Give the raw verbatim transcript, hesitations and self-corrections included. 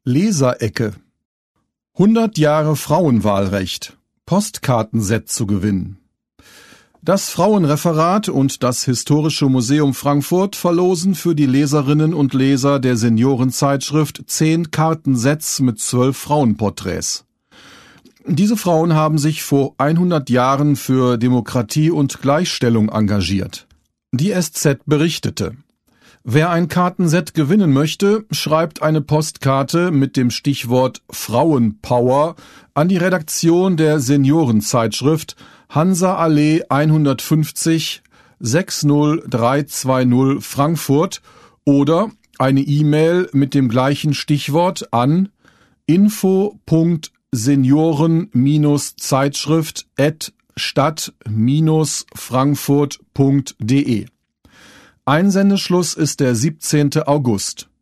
Leserecke. hundert Jahre Frauenwahlrecht. Postkartenset zu gewinnen. Das Frauenreferat und das Historische Museum Frankfurt verlosen für die Leserinnen und Leser der Seniorenzeitschrift zehn Kartensets mit zwölf Frauenporträts. Diese Frauen haben sich vor hundert Jahren für Demokratie und Gleichstellung engagiert. Die S Z berichtete: Wer ein Kartenset gewinnen möchte, schreibt eine Postkarte mit dem Stichwort Frauenpower an die Redaktion der Seniorenzeitschrift Hansa-Allee hundertfünfzig sechs null drei zwei null Frankfurt oder eine E-Mail mit dem gleichen Stichwort an info punkt senioren Zeitschrift at stadt frankfurt punkt de. Einsendeschluss ist der siebzehnte August.